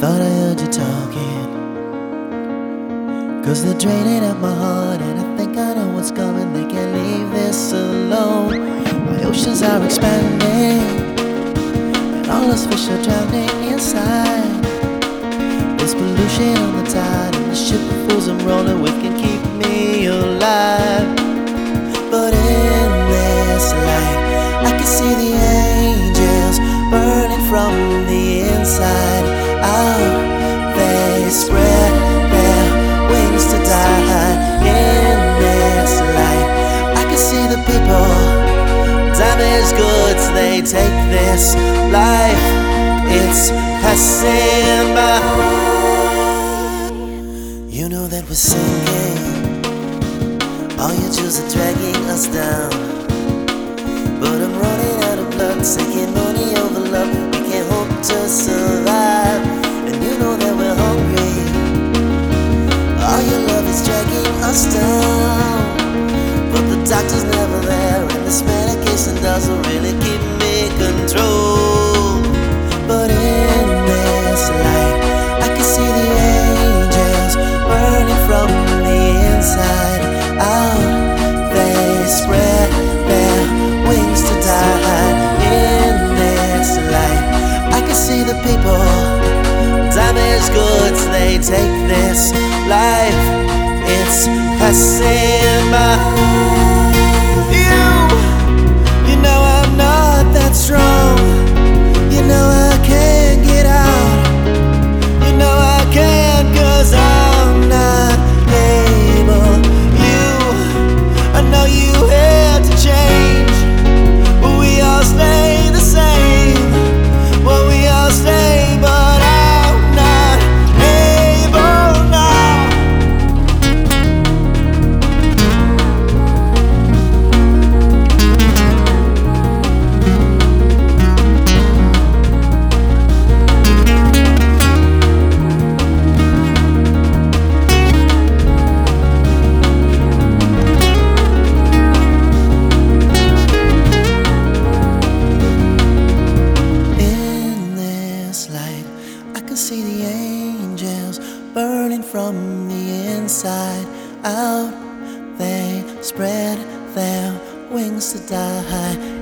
Thought I heard you talking, 'cause they're draining out my heart, and I think I know what's coming. They can't leave this alone. My oceans are expanding, and all those fish are drowning inside. There's pollution on the tide, and the ship fools I'm rolling with can keep me alive. But in this light, I can see the angels burning from the inside out. They spread their wings to die. In this light, I can see the people, damaged goods. They take this life, it's passing by. You know that we're sinking, all your chills are dragging us down. But I'm running out of blood, sinking money over love. We can't hope to survive, and you know that we're hungry. All your love is dragging us down, but the doctor's never there, and this medication doesn't really keep me control. But in this light, I can see the angels burning from the inside out. They spread their wings to die. In this light, I can see the people, damaged goods. They take this life, it's passing by. You know I'm not that strong. You know I can't get out. You know I can't, 'cause I'm not able. I know you had to change, but we all stay the same. Well, we all stay, but I'm not able now. I can see the angels burning from the inside out. They spread their wings to die.